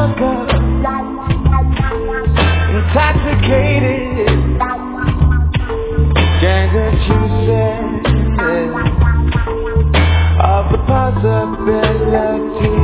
sugar, intoxicated, drank the juices of the possibilities.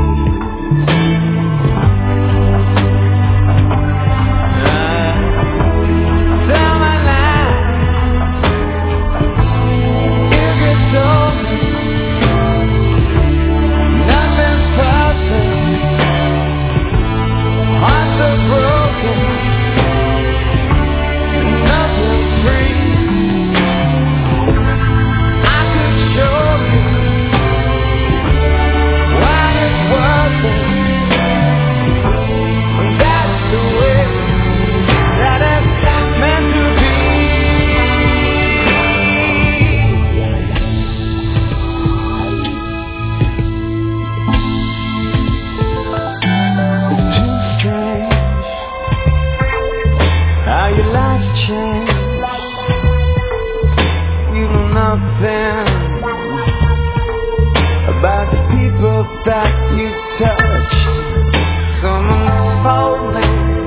About the people that you touch. Someone told me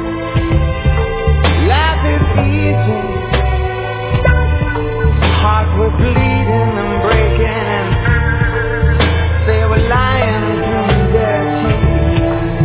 life is easy. Hearts were bleeding and breaking, and they were lying through their teeth.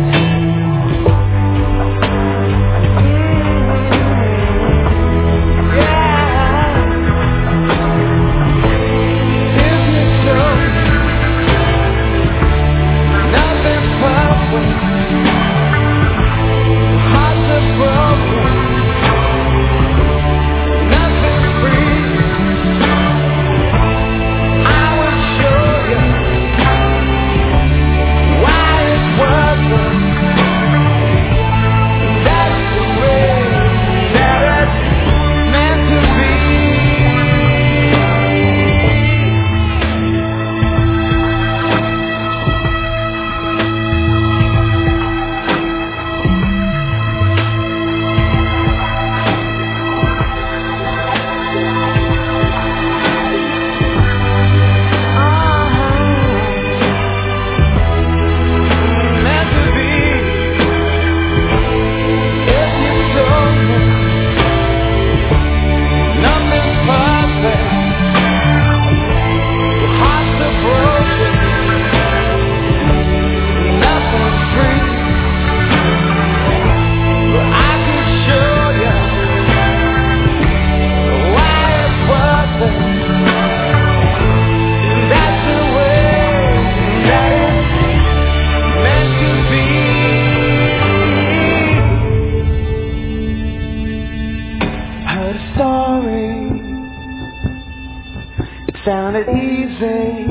Sounded easy,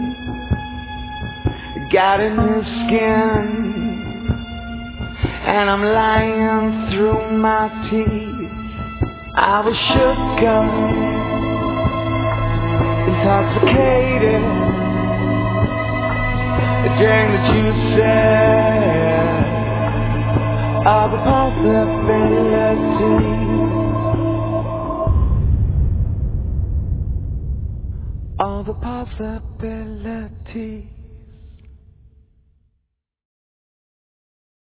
got in your skin, and I'm lying through my teeth. I was shook up, intoxicated, drank the juices of the possibilities. All the possibilities.